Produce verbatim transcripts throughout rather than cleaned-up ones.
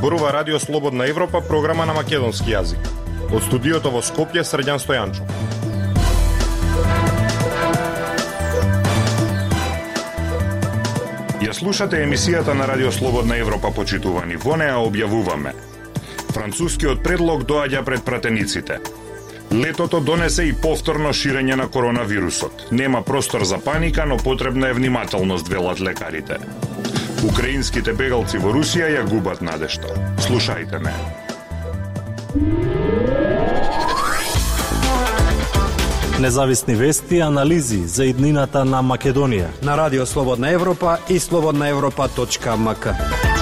Зборува Радио Слободна Европа, програма на македонски јазик. Од студиото во Скопје, Срđan Стојанчов. Ја слушате емисијата на Радио Слободна Европа, почитувани. Во неа објавуваме: францускиот предлог доаѓа пред пратениците. Летото донесе и повторно ширење на коронавирусот. Нема простор за паника, но потребна е внимателност, велат лекарите. Украинските бегалци во Русија ја губат надежта. Слушајте ме. Независни вести и анализи за иднината на Македонија на Радио Слободна Европа и слободна европа точка ем ка.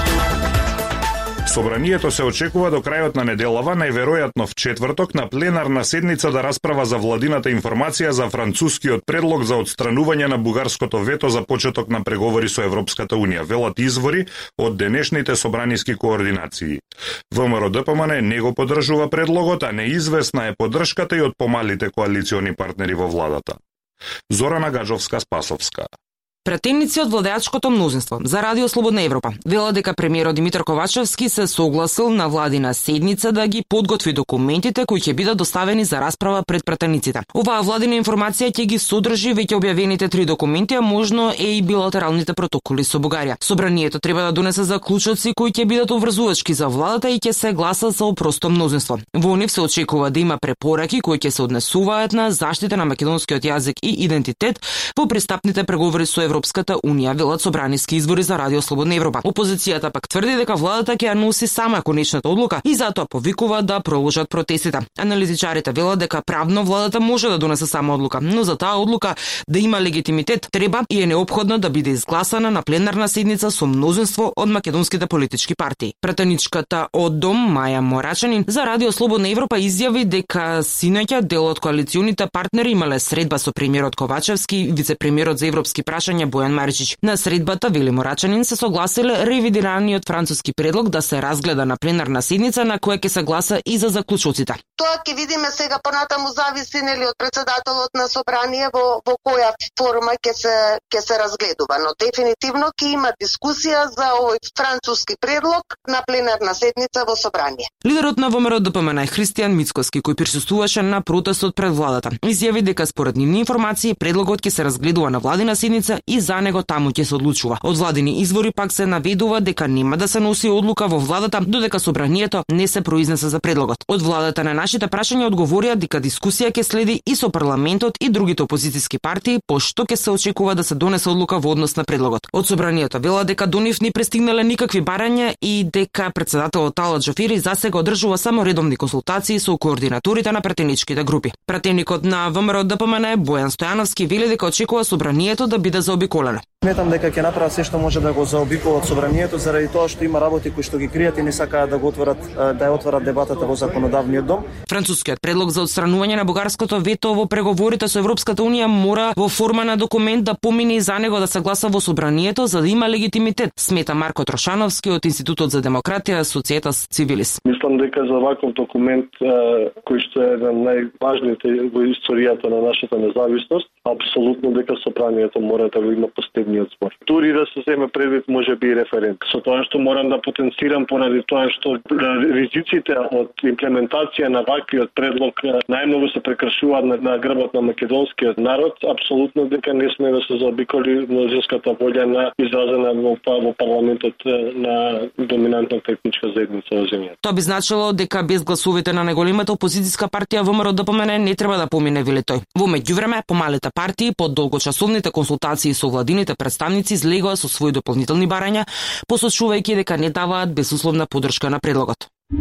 Собранието се очекува до крајот на неделава, најверојатно в четврток, на пленарна седница да расправа за владината информација за францускиот предлог за отстранување на бугарското вето за почеток на преговори со Европската Унија, велат извори од денешните собраниски координации. ВМРО-ДПМН не го поддржува предлогот, а неизвестна е поддршката и од помалите коалициони партнери во владата. Зорана Гаджовска-Спасовска. Пратеници од владеачкото мнозинство за Радио Слободна Европа вела дека премиерот Димитар Ковачевски се согласил на владина седница да ги подготви документите кои ќе бидат доставени за расправа пред пратениците. Оваа владина информација ќе ги содржи веќе објавените три документи, а можно е и билатералните протоколи со Бугарија. Собранието треба да донесе заклучоци кои ќе бидат обврзувачки за владата и ќе се гласа со просто мнозинство. Во нив се очекува да има препораки кои ќе се однесуваат на заштита на македонскиот јазик и идентитет во пристапните преговори со Европската Унија, велат собраниски извори за Радио Слободна Европа. Опозицијата пак тврди дека владата ќе ја носи сама конечната одлука и затоа повикува да продолжат протестите. Анализичарите велат дека правно владата може да донесе сама одлука, но за таа одлука да има легитимитет треба и е неопходно да биде изгласана на пленарна седница со мнозинство од македонските политички партии. Пратеничката од Дом Маја Морачанин за Радио Слободна Европа изјави дека синоќа дел од коалиционите партнери имале средба со премиерот Ковачевски и вице-премиерот за европски прашања Бојан Маричич. На средбата Вели Морачанин се согласиле ревидираниот француски предлог да се разгледа на пленарна седница на која ќе се гласа и за заклучоците. Тоа ќе видиме сега, понатаму зависи нели од претседателот на собрание во во која форма ќе се ќе се разгледува, но дефинитивно ќе има дискусија за овој француски предлог на пленарна седница во собрание. Лидерот на ВМРО-ДПМН Христијан Мицкоски, кој присуствуваше на протестот пред владата, изјави дека според нивни информации предлогот ќе се разгледува на владина седница и за него таму ќе се одлучува. Од владини извори пак се наведува дека нема да се носи одлука во владата додека собранието не се произнесе за предлогот. Од владата на нашите прашања одговорија дека дискусија ќе следи и со парламентот и другите опозициски партии, пошто ќе се очекува да се донесе одлука во однос на предлогот. Од собранието вела дека до нив не пристигнале никакви барања и дека претседателот Талат Джофери засега одржува само редовни консултации со координаторите на пратеничките групи. Пратеникот на ВМРО-ДПМН Бојан Стојановски вели дека очекува собранието да биде заобиколено. Сметам дека ќе направат се што може да го заобиколат собранието заради тоа што има работи кои што ги кријат и не сакаат да го отворат да ја отворат дебатата во законодавниот дом. Францускиот предлог за отстранување на бугарското вето во преговорите со Европската Унија мора во форма на документ да помине и за него да се гласа во собранието за да има легитимитет, смета Марко Трошановски од Институтот за демократија Societas Civilis. Мислам дека за ваков документ кој што е еден најважните во историјата на нашата независност, апсолутно дека собранието мора да го има последниот збор. Дури да се земе предвид може би референдум. Со тоа што морам да потенцирам поради тоа што ризиците од имплементација на ваквиот предлог најмногу се прекршуваат на, на грбот на македонскиот народ, апсолутно дека не сме да се заобиколи мнозинската волја на изразена во, во парламентот на доминантната етничка заедница во земјата. Тоа би значило дека без гласовите на најголемата опозицијска партија ВМРО-ДПМН не треба да помине, вели тој. Во меѓувреме, помалите партии под долгочасовните консултации со владините представници излегоа со своји дополнителни барања, посочувајќи дека не даваат безусловна поддршка на предлогот.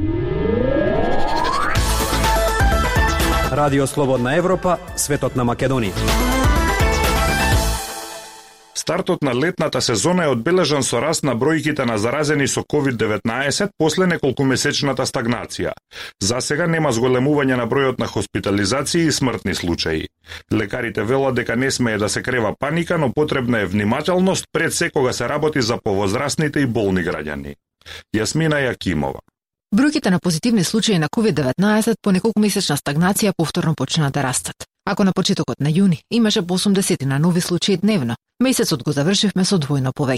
Радио Слободна Европа, светот на Македонија. Стартот на летната сезона е одбележан со раст на бројките на заразени со ковид деветнаесет после неколкумесечната стагнација. За сега нема зголемување на бројот на хоспитализации и смртни случаи. Лекарите велат дека не смее да се крева паника, но потребна е внимателност пред се кога се работи за повозрастните и болни граѓани. Јасмина Јакимова. Бројките на позитивни случаи на ковид деветнаесет по неколкумесечна стагнација повторно почна да растат. Ако на почетокот на јуни имаше по осумдесет на нови случаи дневно, месецот го завршивме со двојно повеќе.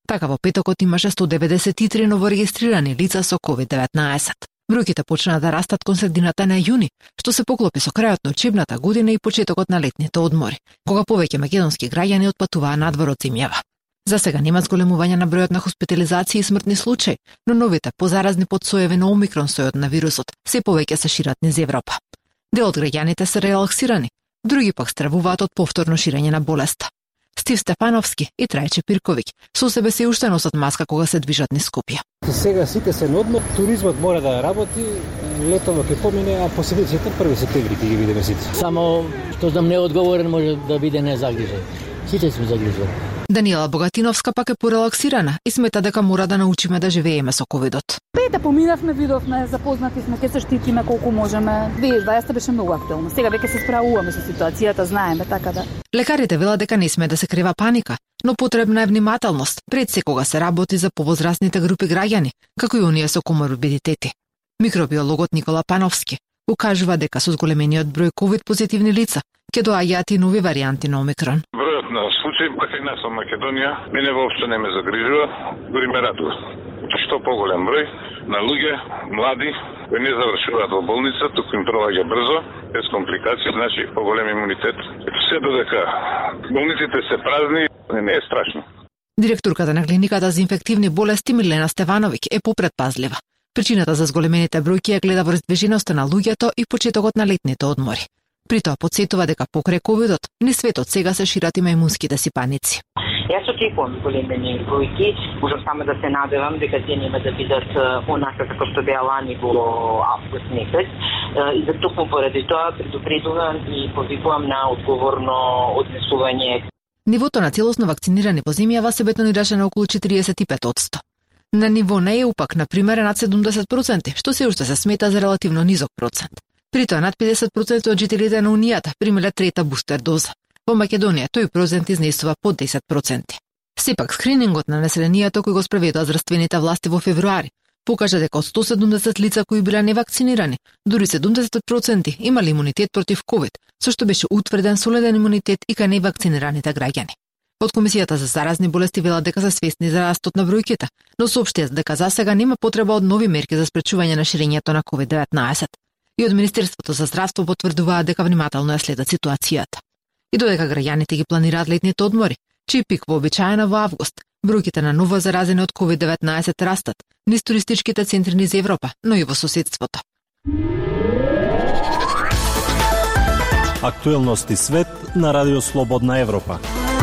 Така во петокот имаше сто деветдесет и три новорегистрирани лица со ковид деветнаесет. Бројките почнаа да растат кон средината на јуни, што се поклопи со крајот на учебната година и почетокот на летните одмори, кога повеќе македонски граѓани отпатуваа надвор од земјава. За сега нема зголемување на бројот на хоспитализации и смртни случаи, но новите позаразни подсоеви на омикрон сојот на вирусот се повеќе се шират низ Европа. Дел од граѓаните се релаксирани, други пак стравуваат од повторно ширење на болеста. Стив Стефановски и Трајче Пирковиќ со себе се уште носат маска кога се движат низ Скопје. Сега сите се на одмор, туризмот мора да работи, летово ќе помине, а посетителите први септември ќе ги видиме сите. Само што знам неодговорен може да биде незагрижен. Сите сме загрижени. Даниела Богатиновска пак е порелаксирана и смета дека мора да научиме да живееме со ковидот. Пете поминавме, видовме, запознати сме, ќе се штитиме колку можеме. две тисачи и дваесетта беше многу актуелно. Сега веќе се справуваме со ситуацијата, знаеме, така да. Лекарите велат дека не сме да се крива паника, но потребна е внимателност пред секога се работи за повозрастните групи граѓани, како и оние со коморбидитети. Микробиологот Никола Пановски укажува дека со зголемениот број ковид позитивни лица ќе доаѓаат и нови варијанти на омикрон. Бројот на случаи пак и нас во Македонија мене воопшто не ме загрижува, дури ме радува. Што поголем број на луѓе, млади, кои не завршуваат во болница, туку им проаѓа брзо, без компликации, значи поголем имунитет. Се додека болниците се празни, не е страшно. Директорката на клиниката за инфективни болести Милена Стевановиќ е попредпазлива. Причината за зголемените бројки ја гледа во раздвиженоста на луѓето и почетокот на летните одмори. При тоа подсетува дека покрај ковидот, низ светот сега се шират и мајмунските сипаници. Јас очекувам зголемени бројки, можам само да се надевам дека тие нема да бидат онака како што беа лани во август месец. И за токму поради тоа предупредувам и повикувам на одговорно однесување. Нивото на целосно вакцинирани во земјава се бетонираше на околу четириесет и пет одсто. На ниво на Е У пак, например, е над седумдесет проценти, што се уште се смета за релативно низок процент. При тоа над педесет проценти од жителите на Унијата примиле трета бустер доза. Во Македонија тој процент изнесува под десет проценти. Сепак, скринингот на населението кој го спроведува здравствените власти во февруари покажа дека од сто седумдесет лица кои биле невакцинирани, дури седумдесет проценти имали имунитет против ковид, со што беше утврден солиден имунитет и кај невакцинираните граѓани. Од Комисијата за заразни болести велат дека се свесни за растот на бројките, но соопштија дека за сега нема потреба од нови мерки за спречување на ширењето на ковид деветнаесет. И од Министерството за здравство потврдуваат дека внимателно ја следат ситуацијата. И додека граѓаните ги планираат летните одмори, чиј пик вообичаено во август, бројките на ново заразени од ковид деветнаесет растат низ туристичките центри низ Европа, но и во соседството. Актуелности свет на Радио Слободна Европа.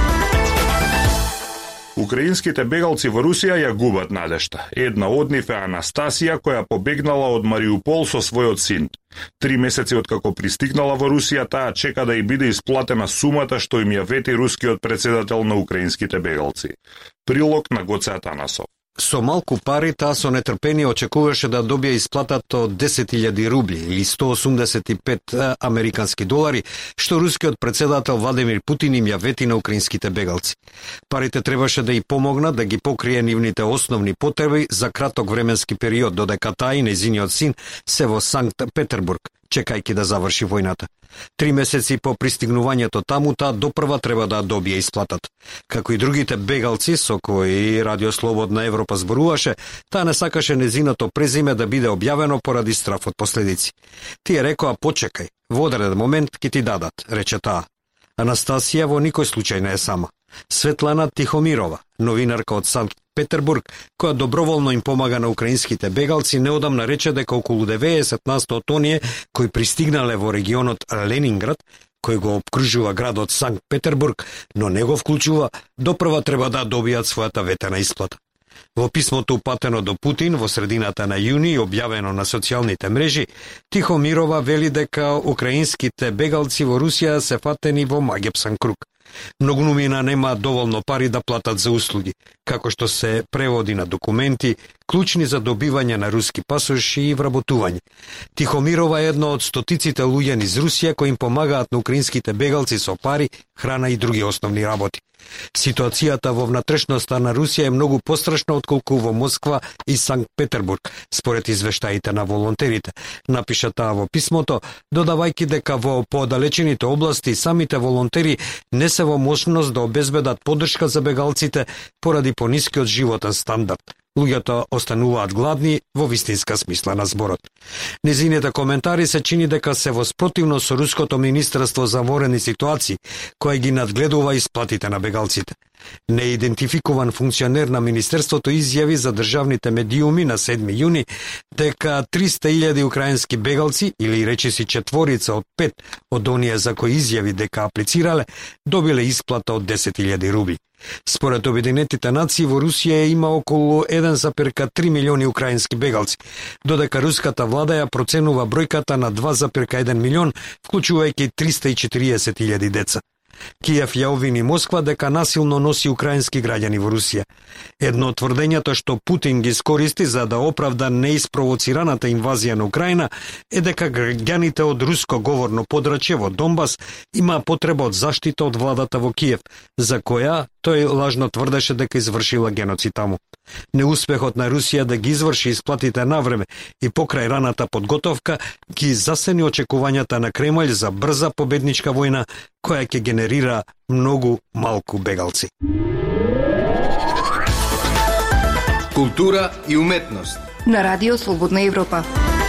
Украинските бегалци во Русија ја губат надежта. Една од нив е Анастасија, која побегнала од Мариупол со својот син. Три месеци откако пристигнала во Русија, таа чека да й биде исплатена сумата што им ја вети рускиот председател на украинските бегалци. Прилог на Гоце Атанасов. Со малку пари таа со нетрпение очекуваше да добие исплатата од десет илјади рубли или сто осумдесет и пет американски долари, што рускиот председател Владимир Путин им ја вети на украинските бегалци. Парите требаше да и помогнат да ги покрие нивните основни потреби за краток временски период, додека таа и нејзиниот син се во Санкт Петербург, чекајќи да заврши војната. Три месеци по пристигнувањето таму, таа допрва треба да добие исплатата. Како и другите бегалци со кои Радио Слободна Европа зборуваше, таа не сакаше незиното презиме да биде објавено поради страф од последици. Тие рекоа: почекај, во одреден момент ќе ти дадат, рече таа. Анастасија во никој случај не е сама. Светлана Тихомирова, новинарка од Санкт Петербург, која доброволно им помага на украинските бегалци, неодамна рече дека околу деветдесет на сто од оние кои пристигнале во регионот Ленинград, кој го обкружува градот Санкт Петербург, но не го вклучува, допрва треба да добијат својата ветена исплата. Во писмото упатено до Путин во средината на јуни и објавено на социјалните мрежи, Тихомирова вели дека украинските бегалци во Русија се фатени во магепсан круг. Многумина нема доволно пари да платат за услуги, како што се преводи на документи, клучни за добивање на руски пасоши и вработување. Тихомирова е една од стотиците луѓе низ Русија кои им помагаат на украинските бегалци со пари, храна и други основни работи. Ситуацијата во внатрешноста на Русија е многу пострашна отколку во Москва и Санкт Петербург, според извештаите на волонтерите. Напиша таа во писмото, додавајќи дека во поодалечените области самите волонтери не се во можност да обезбедат поддршка за бегалците поради понискиот животен стандард. Луѓето остануваат гладни во вистинска смисла на зборот. Незините коментари се чини дека се во спротивно со Руското министерство за ворени ситуации, кое ги надгледува исплатите на бегалците. Неидентификуван функционер на министерството изјави за државните медиуми на седми јуни дека триста илјади украински бегалци, или речиси четворица од пет од оние за кои изјави дека аплицирале, добиле исплата од десет илјади рубли. Според Обединетите нации во Русија има околу еден зарез три милиони украински бегалци, додека руската влада ја проценува бројката на два зарез еден милион, вклучувајќи триста и четириесет илјади деца. Киев ја обвини Москва дека насилно носи украински граѓани во Русија. Едно од тврдењата што Путин ги искористи за да оправда неиспровоцираната инвазија на Украина е дека граѓаните од руско говорно подрачје во Донбас има потреба од заштита од владата во Киев, за која тој лажно тврдеше дека извршила геноцид таму. Неуспехот на Русија да ги изврши исплатите навреме и покрај раната подготовка ги засени очекувањата на Кремљ за брза победничка војна која ќе генерира многу малку бегалци. Култура и уметност на Радио Слободна Европа.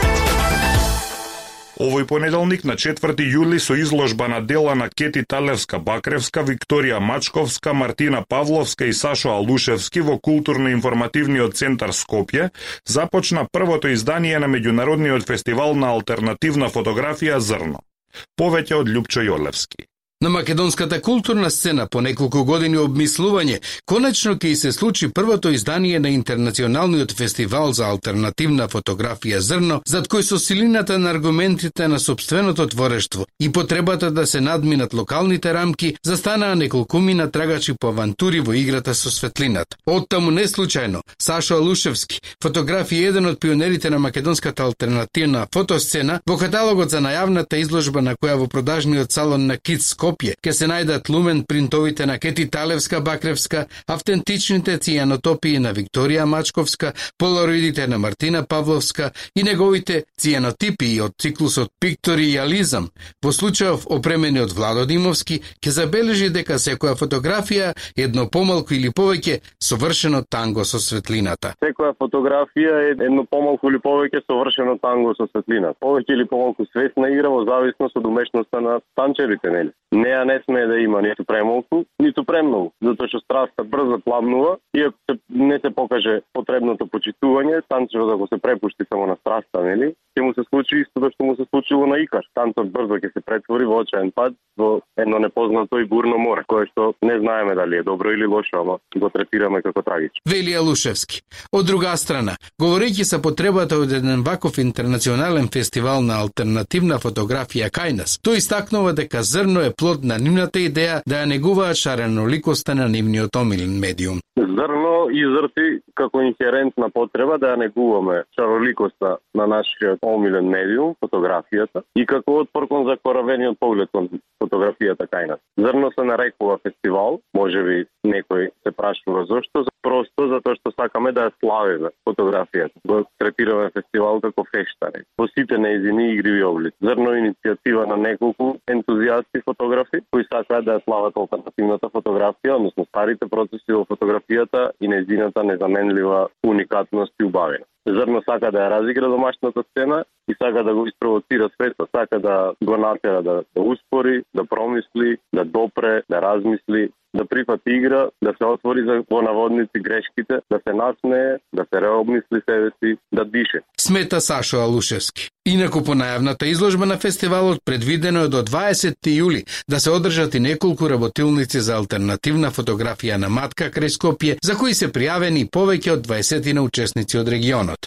Овој понеделник на четврти јули со изложба на дела на Кети Талевска-Бакревска, Викторија Мачковска, Мартина Павловска и Сашо Алушевски во Културно-информативниот центар Скопје започна првото издание на меѓународниот фестивал на алтернативна фотографија Зрно. Повеќе од Љупчо Јолевски. На македонската културна сцена по неколку години обмислување, конечно ќе се случи првото издание на Интернационалниот фестивал за алтернативна фотографија Зрно, зад кој со силината на аргументите на собственото творештво и потребата да се надминат локалните рамки, застанаа неколкумина трагачи по авантури во играта со светлината. Оттаму не случајно, Сашо Алушевски, фотограф и еден од пионерите на македонската алтернативна фотосцена, во каталогот за најавната изложба на која во продажниот салон на Кит Скопје ќе се најдат лумен принтовите на Кети Талевска-Бакревска, автентичните цијанотопии на Викторија Мачковска, полароидите на Мартина Павловска и неговите цијанотипии од циклусот Пикторијализам. Во случајов опремени од Владо Димовски, ќе забележи дека секоја фотографија едно помалку или повеќе совршено танго со светлината. Секоја фотографија е едно помалку или повеќе совршено танго со светлината. Повеќе или помалку свесна игра во зависност од умешноста на танчерите, нели? Неа не смее да има ниту премалку, ниту премногу, затоа што страста брзо пламнува и ако се, не се покаже потребното почитување, танчерот ако се препушти само на страста, нели, ќе му се случи истото што му се случило на Икар. Танцот брзо ќе се претвори во очаен пат во едно непознато и бурно море, кое што не знаеме дали е добро или лошо, ама го третираме како трагично. Вели Алушевски. Од друга страна, говорејќи за потребата од еден ваков интернационален фестивал на алтернативна фотографија кај нас, тој истакнува дека Зрно е плод на нивната идеја да ја негуваат шареноликоста на нивниот омилен медиум. Зрно изрти како инхерентна потреба да ја негуваме шароликоста на нашиот омилен медиум, фотографијата, и како отпор кон закоравениот поглед кон фотографијата кај нас. Зрно се нарекува фестивал, можеби некој се прашува зошто, просто затоа што сакаме да ја славиме фотографијата. Го третираме фестивал како фешта, по сите нејзини игриви облици. Зрно е иницијатива на неколку ентузијасти фотографи кои сакаат да ја слават алтернативната фотографија, односно старите процеси во фотографијата и нејзината незаменлива уникатност и убавина. Зрно сака да ја разигра домашната сцена и сака да го испровоцира светот, сака да го натера да, да успори, да промисли, да допре, да размисли, да прифати игра, да се отвори за во наводници грешките, да се насмее, да се реобмисли себе си, да дише. Смета Сашо Алушевски. Инаку по најавната изложба на фестивалот предвидено е до дваесетти јули да се одржат и неколку работилници за алтернативна фотографија на матка крај Скопје, за кои се пријавени повеќе од дваесет учесници од регионот.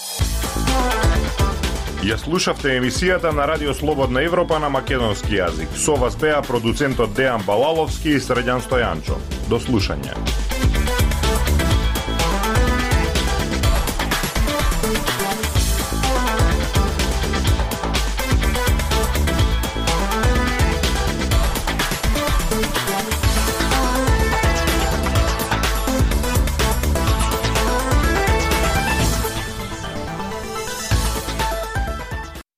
Ја слушавте емисијата на Радио Слободна Европа на македонски јазик. Со вас беа продуцентот Дејан Балаловски и Средјан Стојанчо. До слушање.